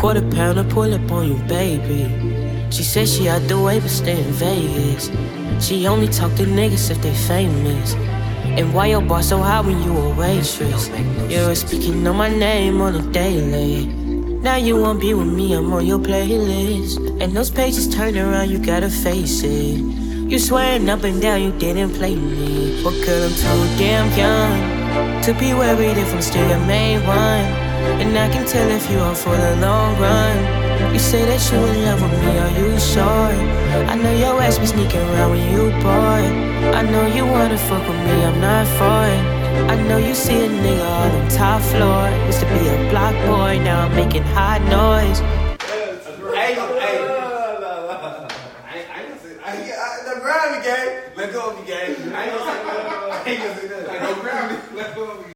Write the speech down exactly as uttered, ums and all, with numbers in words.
Quarter pounder pull up on you, baby. She said she out the way but stay in Vegas. She only talk to niggas if they famous. And why your bar so high when you a waitress? You're speaking on my name on a daily. Now you won't be with me, I'm on your playlist. And those pages turn around, you gotta face it. You swearing up and down, you didn't play me. But girl, I'm too damn young to be worried if I'm still your main one. And I can tell if you are for the long run. You say that you in love with me, are you sure? I know your ass be sneaking around when you bored. I know you wanna fuck with me, I'm not for it. I know you see a nigga on the top floor. Used to be a block boy, now I'm making hot noise. Hey, hey. Don't grab me, gang. Let go of me, gang. I ain't gonna say that. I ain't gonna say that. Don't grab me. Let go of me.